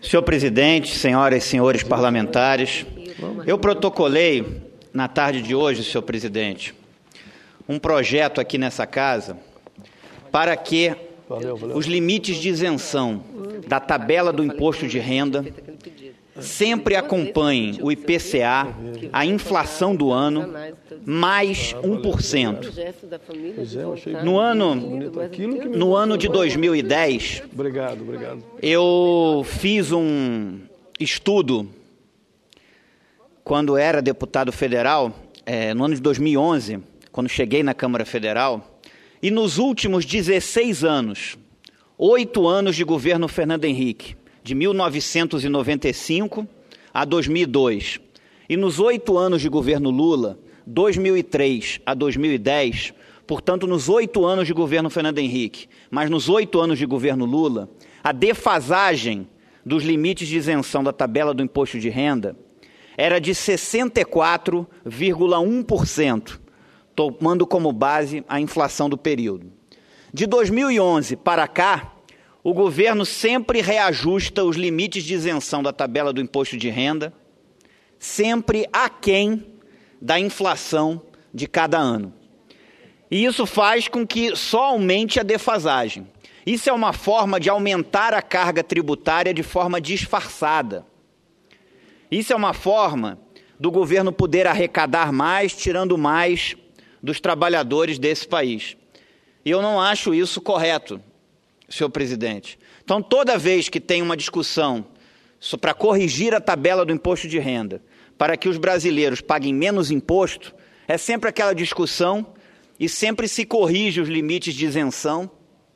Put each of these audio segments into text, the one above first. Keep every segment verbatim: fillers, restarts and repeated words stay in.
Senhor presidente, senhoras e senhores parlamentares, eu protocolei na tarde de hoje, senhor presidente, um projeto aqui nessa casa para que valeu, valeu. os limites de isenção da tabela do imposto de renda sempre acompanhem o I P C A, a inflação do ano, mais um por cento. No ano, no ano de dois mil e dez, obrigado, obrigado. eu fiz um estudo, quando era deputado federal, é, no ano de dois mil e onze, quando cheguei na Câmara Federal, e nos últimos dezesseis anos, oito anos de governo Fernando Henrique, de mil novecentos e noventa e cinco a dois mil e dois, e nos oito anos de governo Lula, dois mil e três a dois mil e dez, portanto, nos oito anos de governo Fernando Henrique, mas nos oito anos de governo Lula, a defasagem dos limites de isenção da tabela do imposto de renda era de sessenta e quatro vírgula um por cento, tomando como base a inflação do período. De dois mil e onze para cá, o governo sempre reajusta os limites de isenção da tabela do imposto de renda, sempre aquém da inflação de cada ano. E isso faz com que só aumente a defasagem. Isso é uma forma de aumentar a carga tributária de forma disfarçada. Isso é uma forma do governo poder arrecadar mais, tirando mais dos trabalhadores desse país. E eu não acho isso correto, senhor presidente. Então, toda vez que tem uma discussão para corrigir a tabela do imposto de renda, para que os brasileiros paguem menos imposto, é sempre aquela discussão e sempre se corrige os limites de isenção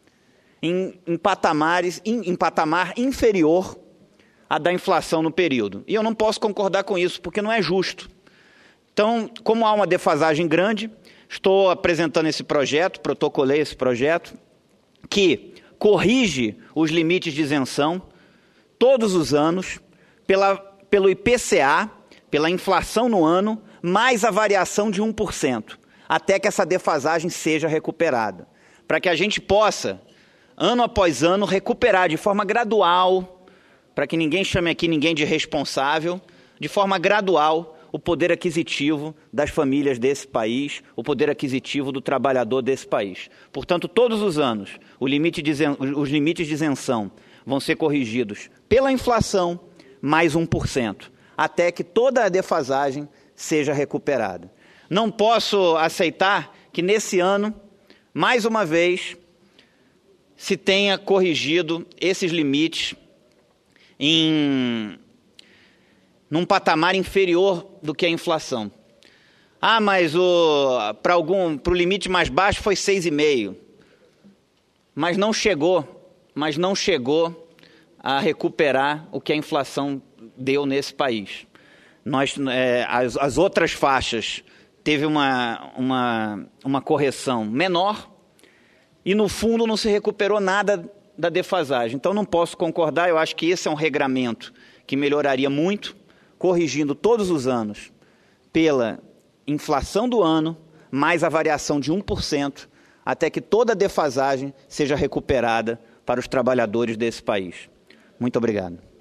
em, em, patamares, em, em patamar inferior à da inflação no período. E eu não posso concordar com isso, porque não é justo. Então, como há uma defasagem grande, estou apresentando esse projeto, protocolei esse projeto, que corrige os limites de isenção todos os anos pela, pelo I P C A, pela inflação no ano, mais a variação de um por cento, até que essa defasagem seja recuperada. Para que a gente possa, ano após ano, recuperar de forma gradual, para que ninguém chame aqui ninguém de responsável, de forma gradual, o poder aquisitivo das famílias desse país, o poder aquisitivo do trabalhador desse país. Portanto, todos os anos, o limite de isen... os limites de isenção vão ser corrigidos pela inflação, mais um por cento, até que toda a defasagem seja recuperada. Não posso aceitar que, nesse ano, mais uma vez, se tenha corrigido esses limites em... num patamar inferior do que a inflação. Ah, mas para algum, para o limite mais baixo foi seis vírgula cinco. Mas não chegou, mas não chegou a recuperar o que a inflação deu nesse país. Nós, é, as, as outras faixas teve uma, uma, uma correção menor e, no fundo, não se recuperou nada da defasagem. Então, não posso concordar, eu acho que esse é um regramento que melhoraria muito, corrigindo todos os anos pela inflação do ano, mais a variação de um por cento, até que toda a defasagem seja recuperada para os trabalhadores desse país. Muito obrigado.